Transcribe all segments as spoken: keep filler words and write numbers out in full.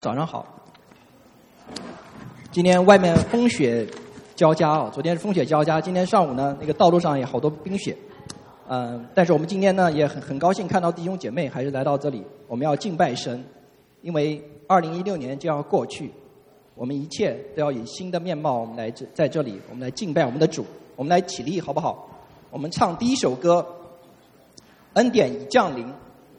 早上好。今天外面风雪交加哦，昨天是风雪交加，今天上午呢，那个道路上也好多冰雪。嗯、呃，但是我们今天呢也很很高兴看到弟兄姐妹还是来到这里，我们要敬拜神，因为二零一六年就要过去，我们一切都要以新的面貌，我们来这在这里，我们来敬拜我们的主，我们来起立好不好？我们唱第一首歌，恩典已降临。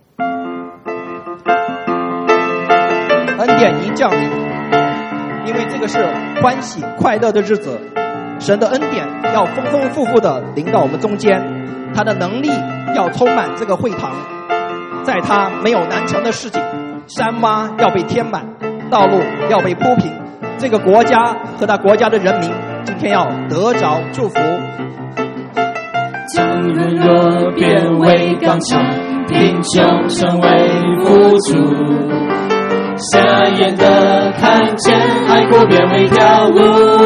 恩典已降临，因为这个是欢喜快乐的日子，神的恩典要丰丰富富的临到我们中间，他的能力要充满这个会堂，在他没有难成的事情，山洼要被填满，道路要被铺平，这个国家和他国家的人民今天要得着祝福。 将软弱变为刚强，贫穷成为富足，瞎眼的看见，海阔变为条路，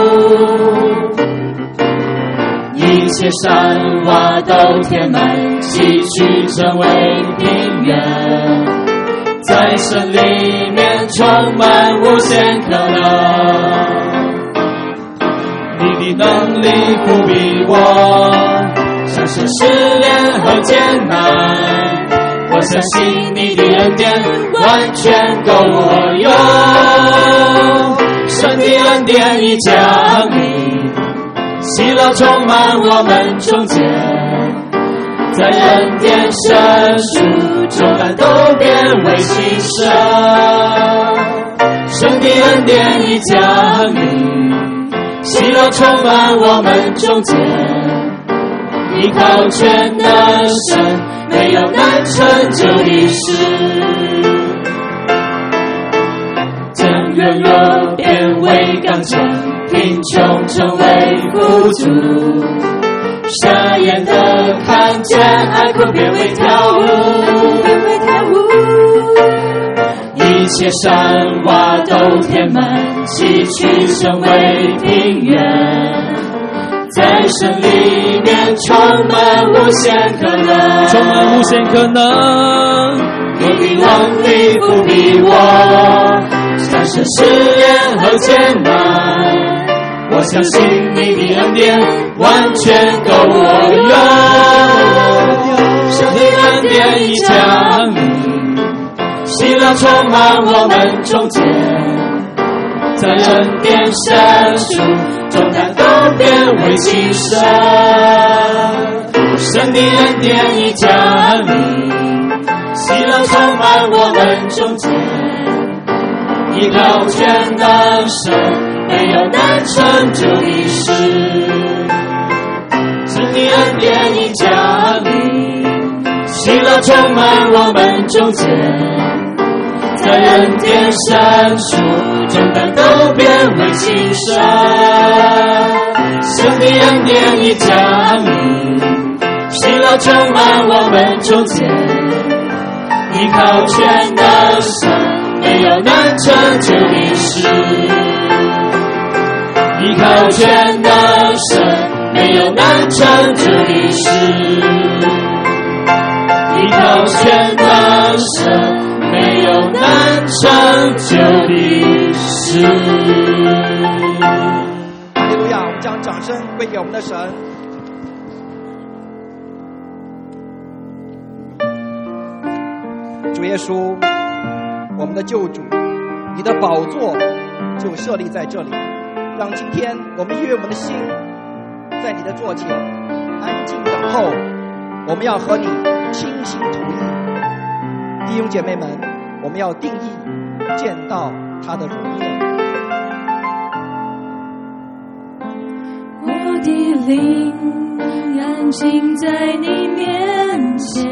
一切山洼都填满，崎岖成为平原，在神里面充满无限可能。你的能力不比我享受试炼和艰难，我相信你的恩典完全够我用，神的恩典已降临，喜乐充满我们中间，在恩典深处，重担都变为轻省，神的恩典已降临，喜乐充满我们中间，依靠全能神，没有难成就的事，将软弱变为刚强，贫穷成为富足，瞎眼的看见，海阔变为条路，一切山洼都填满，崎岖成为平原，在神里面充满无限可能， 充满无限可能。 你的能力不比我战胜试炼和艰难，我相信你的恩典完全够我用，神的恩典已降临，喜乐充满我们中间，在恩典深处，重担都变为轻省，神的恩典已降临，喜乐充满我们中间，依靠全能神，没有难成就的事，神的恩典已降临，喜乐充满我们中间，在恩典深处，重担都变为轻省，神的恩典已降临，喜乐充满我们中间，依靠全能神，没有难成就的事，依靠全能神，没有难成就的事，依靠全能神，没有难成就的事。 哈利路亚！我们将掌声归给我们的神。主耶稣，我们的救主，你的宝座就设立在这里，让今天我们约我们的心在你的座前安静等候，我们要和你倾心吐意。弟兄姐妹们，我们要定义见到他的荣耀。 我的灵安静在你面前，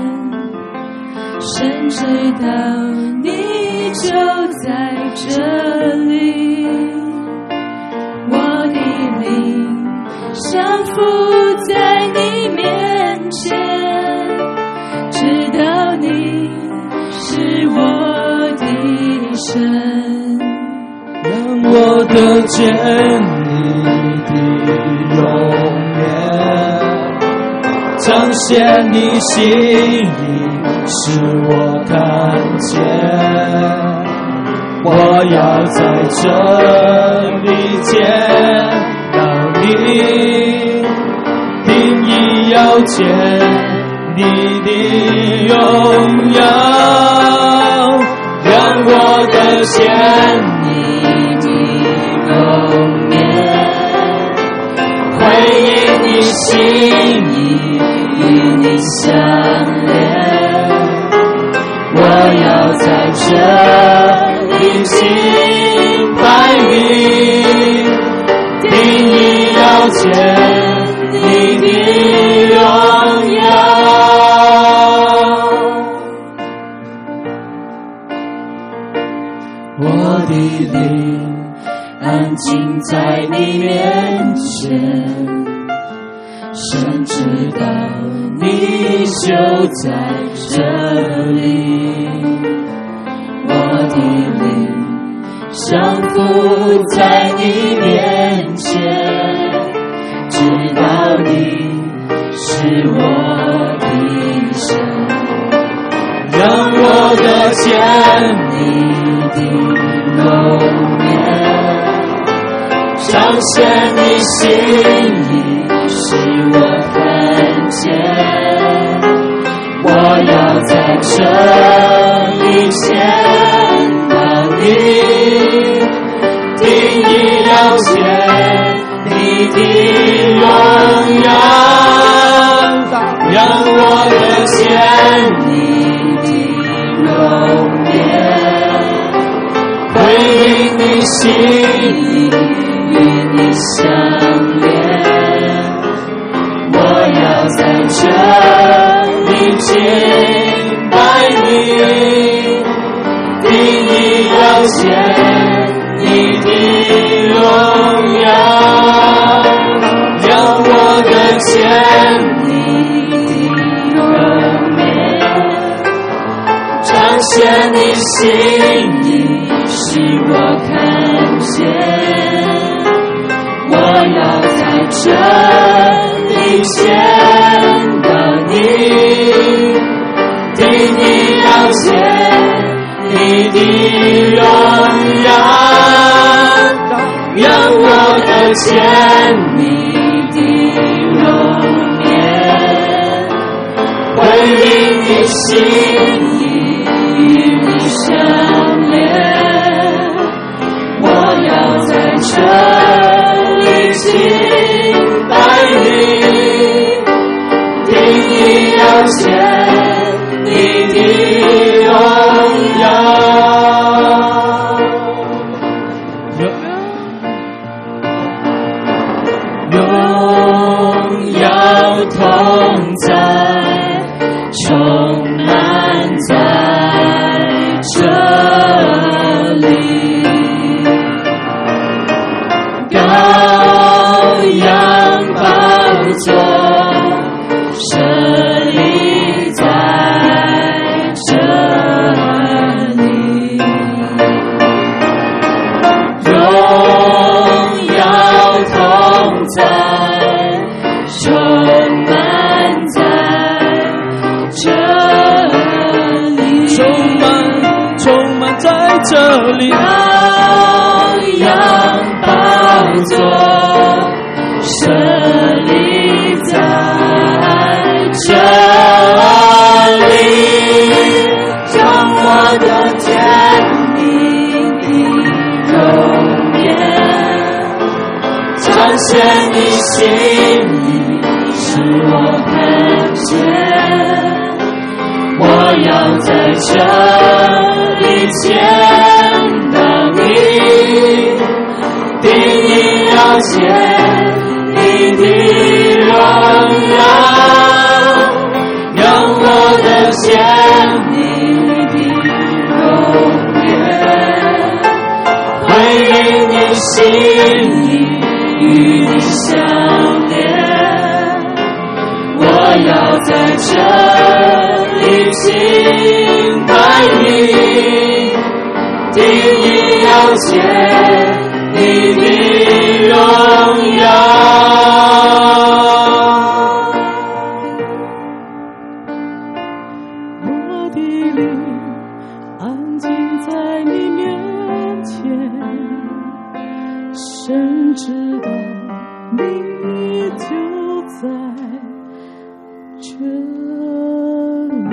神知道你就在这里，我的灵降服在你面前，知道你是我的神， 让我得见你的容颜，彰显你心意，使我看见我要在这里见到你，定义要见你的荣耀，让我得见你的容颜，回应你心意，与你相连。我要在这里敬拜你，定义要见你的荣耀。我的灵安静在你面前，神知道你就在这里，我的灵降服在你面前，知道你是我的神，让我得见你的容颜，彰显你心意，使我看见。我要在这里见到你，定义了解你的荣耀，让我得见你的容颜，回应你心意，与你相连。我要在这里敬拜你，定义要见你的荣耀，让我得见你的容颜，彰显你心意，使我看见。我要在这里见到你，定义要见你的荣耀，让我得见你的容颜，回应你心意，与你相连。我要在这里敬拜你，定义要见你的荣耀，荣耀同在，充满在这里，羔羊宝座设立在这里，荣耀同在，充满在这里，充满充满在这里，羔羊宝座设立在这里，让我得见你的容颜，彰显你心意，使我看见。我要在这里见到你，定义要见你的荣耀，让我得见你的容颜，回应你心意，与你相连。我要在这里敬拜你，定义要见你的荣耀。我的灵安静在你面知道秘密就在这里。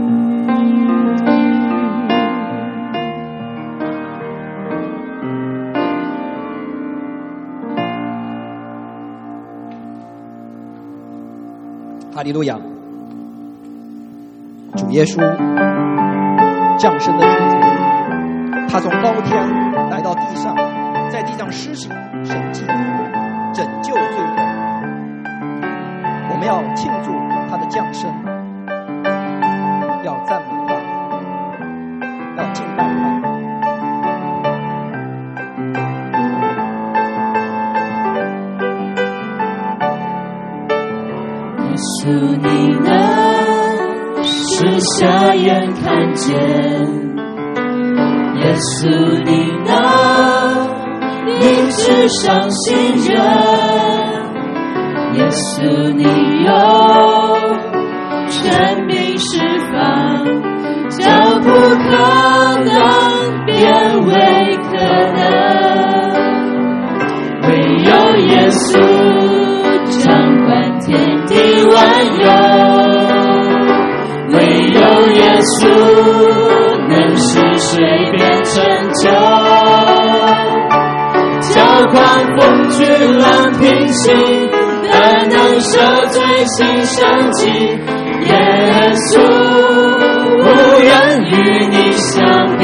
哈利路亚！主耶稣降生的日子，他从高天来到地上，在地上施行神迹，拯救罪人。我们要庆祝他的降生，要赞美他，要敬拜他。 耶稣，你能使瞎眼看见，耶稣，你能医治伤心人，耶稣，你有全名释放，将不可能变为可能，唯有耶稣掌管天地万有，唯有耶稣能使水变成酒，浇灌风巨浪平息，但能赦罪行神迹。耶稣无人与你相比。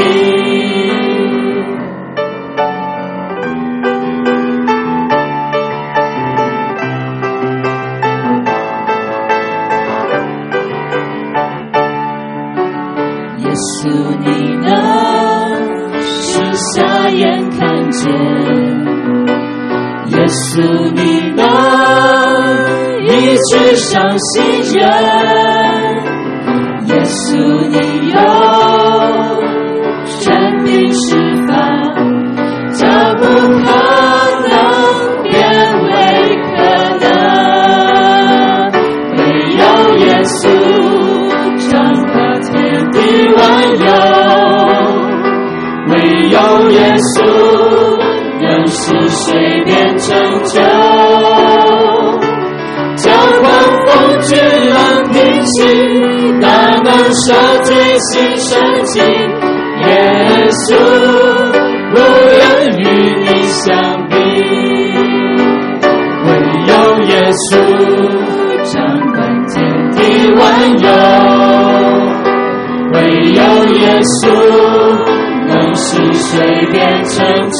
耶稣，你能使瞎眼看见，耶稣，你能医治伤心人，耶稣，你有全名释放，叫不可能变为可能，唯有耶稣掌管天地万有，唯有耶稣能使水变成酒，浇灌风巨浪平息，大能赦罪行神迹。耶稣无人与你相比，唯有耶稣掌管天地万有，唯有耶稣能使水变成酒，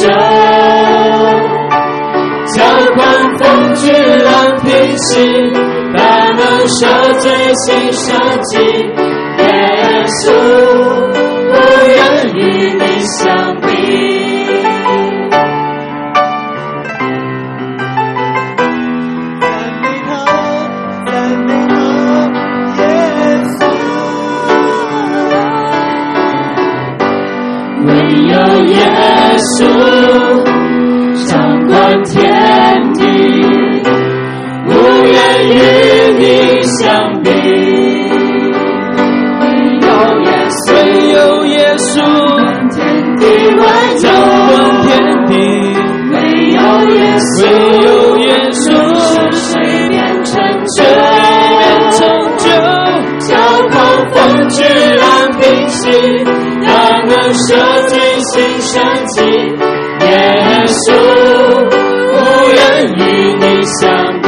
浇灌风巨浪平息，大能赦罪行神迹。耶稣无人与你相比。 赞美他，赞美他，耶稣。 唯有耶稣掌管天地，无人与你相比。唯有耶稣， 唯有耶稣天地万掌管天地， 唯有耶稣， 唯有耶稣使水变成酒， 变成酒， 浇灌风巨浪平息，大能赦罪行神迹。耶稣无人与你相比，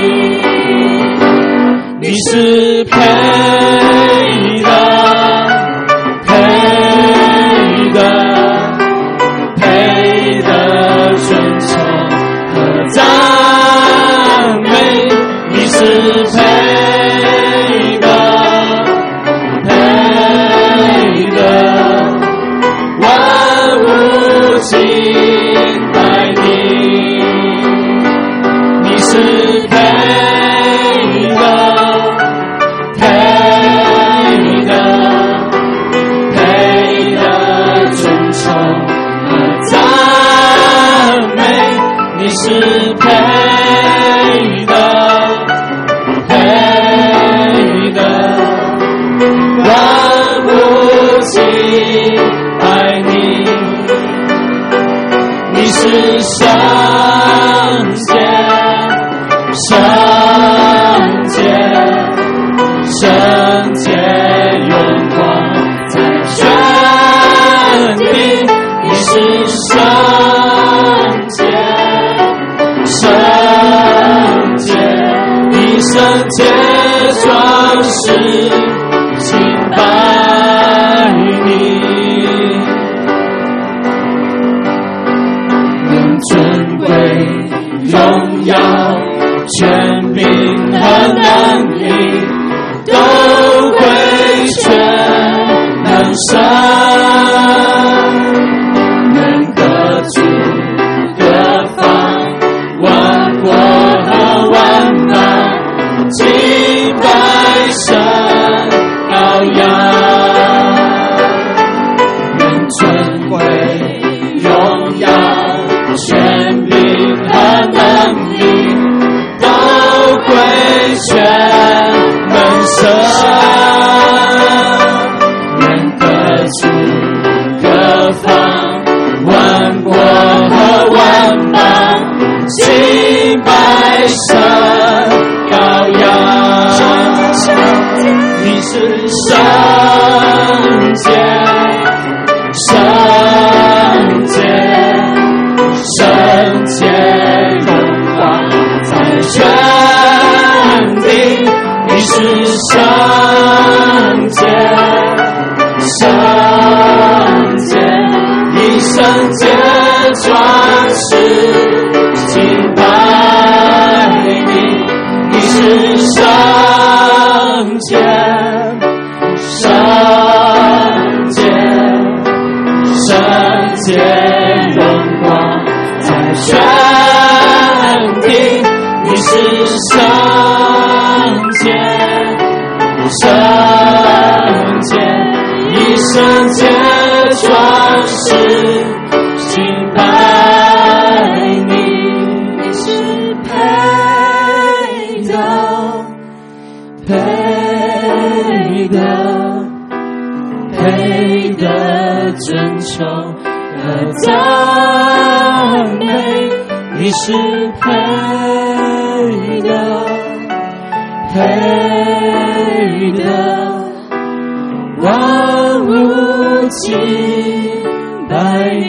你是配的，配的，配的尊崇和赞美，你是配的，配的，万物敬拜你，你是配的，配的，配的尊崇和赞美，你是配的，配的，万物敬拜你，你是上洁，圣洁，圣洁，荣光在全地，你是圣洁，圣洁，你圣洁装饰敬拜你，愿尊贵荣耀权柄和能力都归全能神，愿各族各方万国和万邦敬拜神羔羊，愿尊贵荣耀权柄和能力都归全能神，愿各族各方万国和万邦敬拜神羔羊，你是圣洁，圣洁，圣洁，荣光在全地，你是圣洁，圣洁，以圣洁装饰敬拜你，你是圣洁，圣洁，圣洁，荣光在全地，你是圣洁，圣洁，以圣洁装饰敬拜你，你是配的，配的，配的尊崇和赞美，你是配的，配的，万物敬拜你。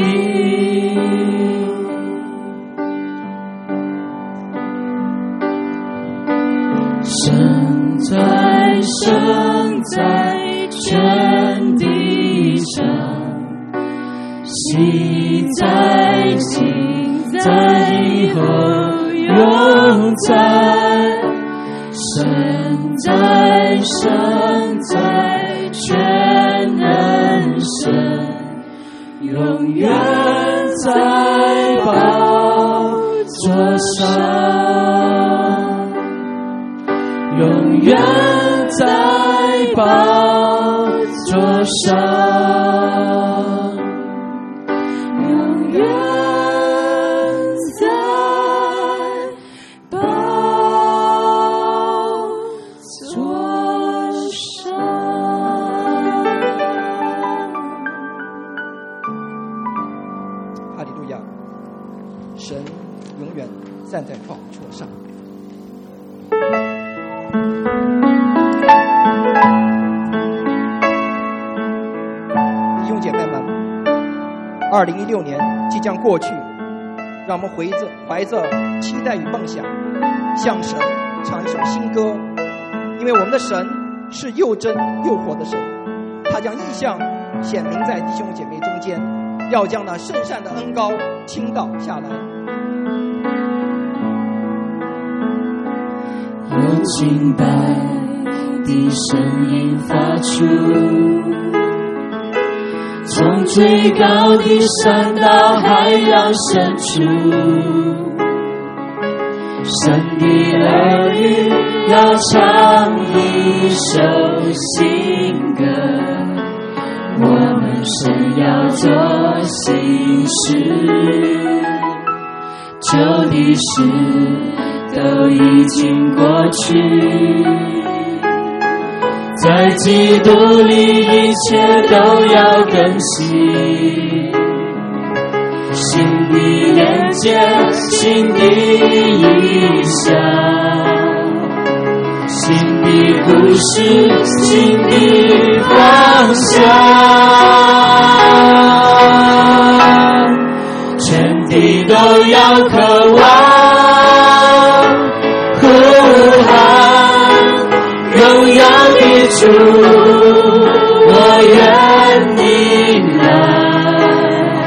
神在，神在全地上，喜在，喜在以后永在，神在，神在全能神，永远在宝座上，永远在宝座上，永远在宝座上。 哈利路亚！神永远站在宝座上。弟兄姐妹们，二零一六年即将过去，让我们怀着怀着期待与梦想，向神唱一首新歌，因为我们的神是又真又活的神，他将异象显明在弟兄姐妹中间，要将那圣善的恩膏倾倒下来。 有敬拜的声音发出，从最高的山到海洋深处，神的儿女要唱一首新歌，我们神要做新事，旧的事都已经过去，在基督里一切都要更新， 新的眼界，新的意象，新的故事，新的方向，全地都要渴望呼喊荣耀的主，我愿你来，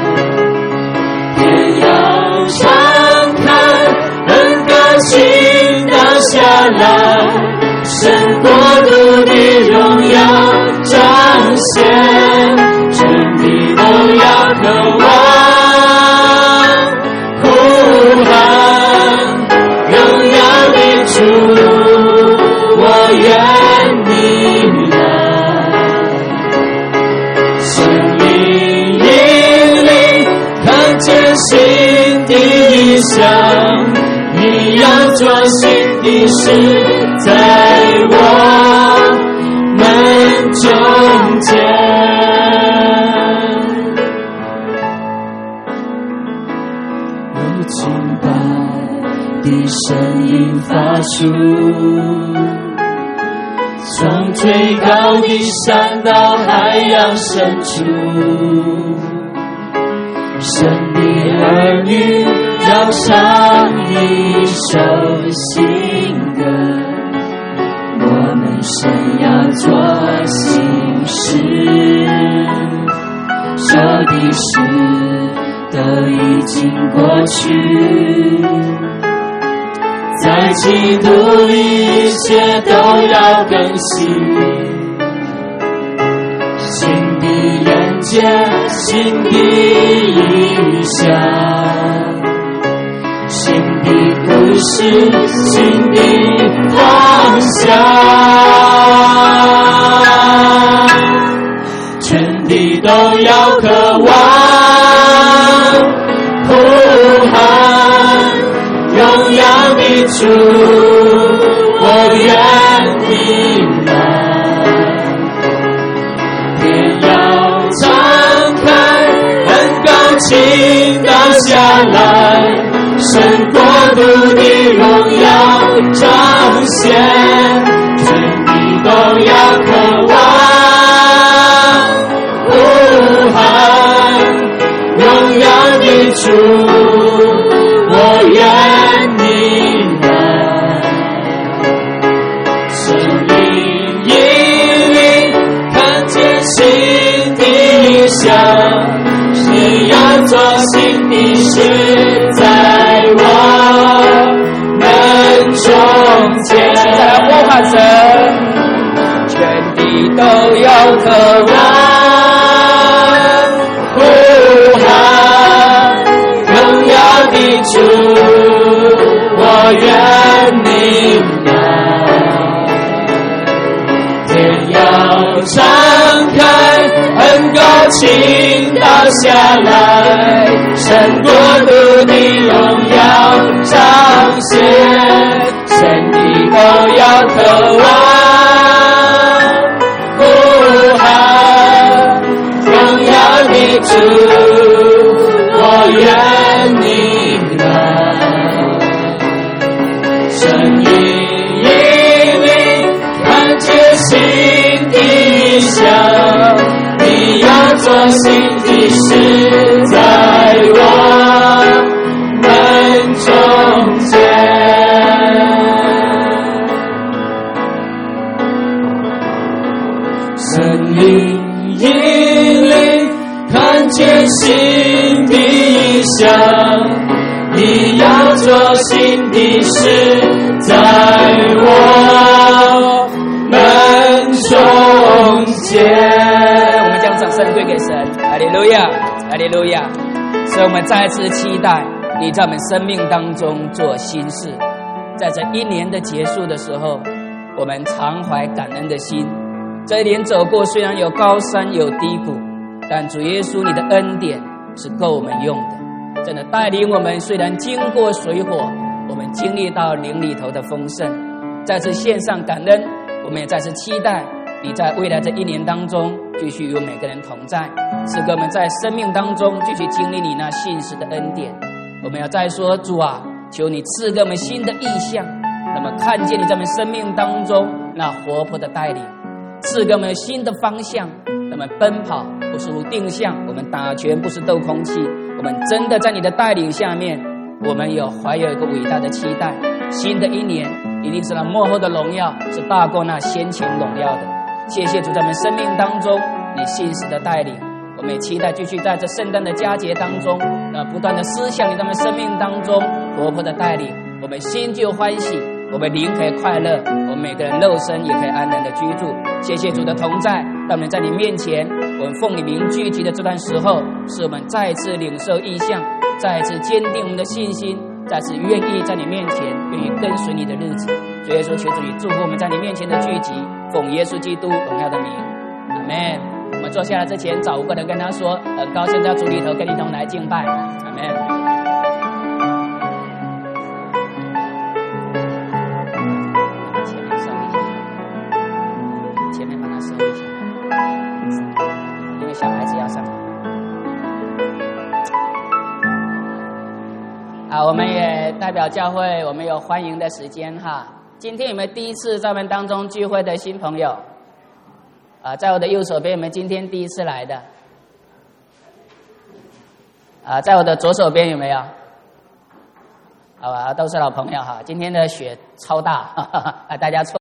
天要敞开，恩高倾倒下来，神国度的荣耀彰显，全地都要渴望呼喊荣耀的主，我愿你来，生命引领，看见新的意象，你要做新的事，在我们中间，有敬拜的声音发出，从最高的山到海洋深处，神的儿女要唱一首新歌，我们神要做新事，旧的事都已经过去，在基督一切都要更新，新的眼界，新的意象，新的故事，新的方向，全地都要渴望呼喊荣耀的主，我愿你来，天要敞开，恩高倾倒下来，神国度的荣耀彰显，全地都要渴望呼喊荣耀的主，我愿你来，生命引领，看见新的意象，你要做新的事，在我们中间，再来呼喊神，全地都要渴望呼喊荣耀的主，我愿你来，天要敞开，恩高倾倒下来，神国度的荣耀彰显，全地都要渴望呼喊荣耀的主，我愿你来，生命引领，看见新的意象，你要做新的事，在我们中间，生命引领，看见新的意象，你要做新的事，在我们中间。 我们将掌声归给神，哈利路亚，哈利路亚。所以我们再一次期待你在我们生命当中做新事。在这一年的结束的时候，我们常怀感恩的心。这一年走过，虽然有高山有低谷，但主耶稣你的恩典是够我们用的，真的带领我们。虽然经过水火，我们经历到灵里头的丰盛。再次献上感恩，我们也再次期待你在未来这一年当中继续与我们每个人同在，赐给我们在生命当中继续经历你那信实的恩典。我们要再说，主啊，求你赐给我们新的意象，那么看见你在我们生命当中那活泼的带领，赐给我们新的方向。那么奔跑不是无定向，我们打拳不是斗空气，我们真的在你的带领下面，我们有怀有一个伟大的期待。新的一年一定是那幕后的荣耀是大过那先前荣耀的。谢谢主在我们生命当中你信实的带领，我们也期待继续在这圣诞的佳节当中，那不断的思想你在我们生命当中活泼的带领，我们心就欢喜，我们灵可以快乐，我们每个人肉身也可以安然的居住。谢谢主的同在，让我们在你面前，我们奉你名聚集的这段时候，是我们再次领受异象，再次坚定我们的信心，再次愿意在你面前，愿意跟随你的日子。主耶稣，求主你祝福我们在你面前的聚集，奉耶稣基督荣耀的名，阿们。我们坐下来之前，找五个人跟他说，很高兴在主里头跟你同来敬拜，阿们。小孩子要上来啊！我们也代表教会，我们有欢迎的时间哈。今天有没有第一次在我们当中聚会的新朋友？啊，在我的右手边有没有今天第一次来的？啊，在我的左手边有没有？好吧，都是老朋友哈。今天的雪超大，哈哈，大家凑。